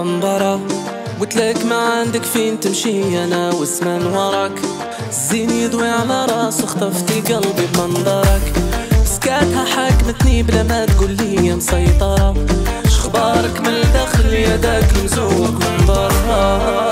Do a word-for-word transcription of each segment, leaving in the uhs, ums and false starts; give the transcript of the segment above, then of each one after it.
بمبرة. قلتلك ما عندك فين تمشي انا وزمان وراك. الزين يضوي على راس خطفتي قلبي بمنظرك. سكاتها حاكمتني بلا ما تقولي مسيطرة. شخبارك من الداخل يداك مزوق من برا.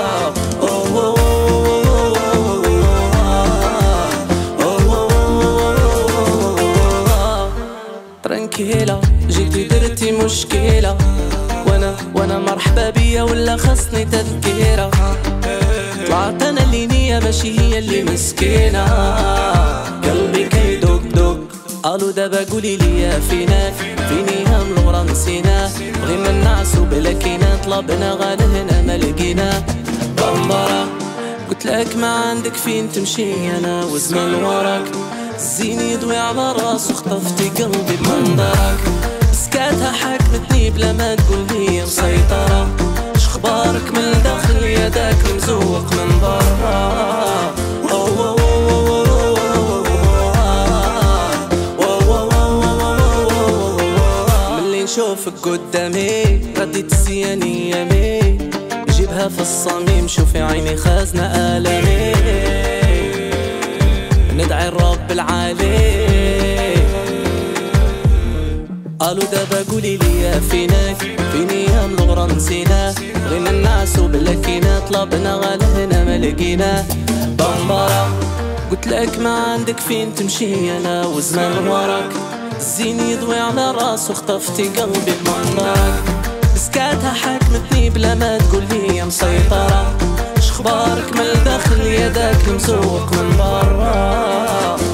ترنكيلة جيتي درتي مشكلة، وانا وانا مرحبا بيا ولا خصني تذكيرة. طلعت انا اللي نية ماشي هي اللي مسكينة. قلبي كيدق دق قالوا دابا قولي لي فيناك. فيني هم لورا نسيناه. بغينا النعس وبلا كينا طلبنا غادا هنا ما لقيناه. بمبرة قلتلك ما عندك فين تمشي انا وزمان وراك. الزين يضوي على راس وخطفتي قلبي بمنظرك. سكاتها حاكمتني بلا ما تقولي مسيطرة. شخبارك من الداخل يداك مزوق من برا. ملي نشوفك قدامي رديت الزياني يمي. جيبها في الصميم شوفي عيني خازنة آلامي. ندعي الرب العالي. قالوا دابا قولي لي فيناك. فيني هم لغرا نسيناه. بغينا الناس وبلا كينا طلبنا غالا هنا ما لقيناه. بمبرة قلتلك ما عندك فين تمشي انا وزمان وراك. الزين يضوي على راس وخطفتي قلبي بمنظرك. سكاتها حاكمتني بلا ما تقولي مسيطرة. شخبارك من الداخل يداك مزوق من برا.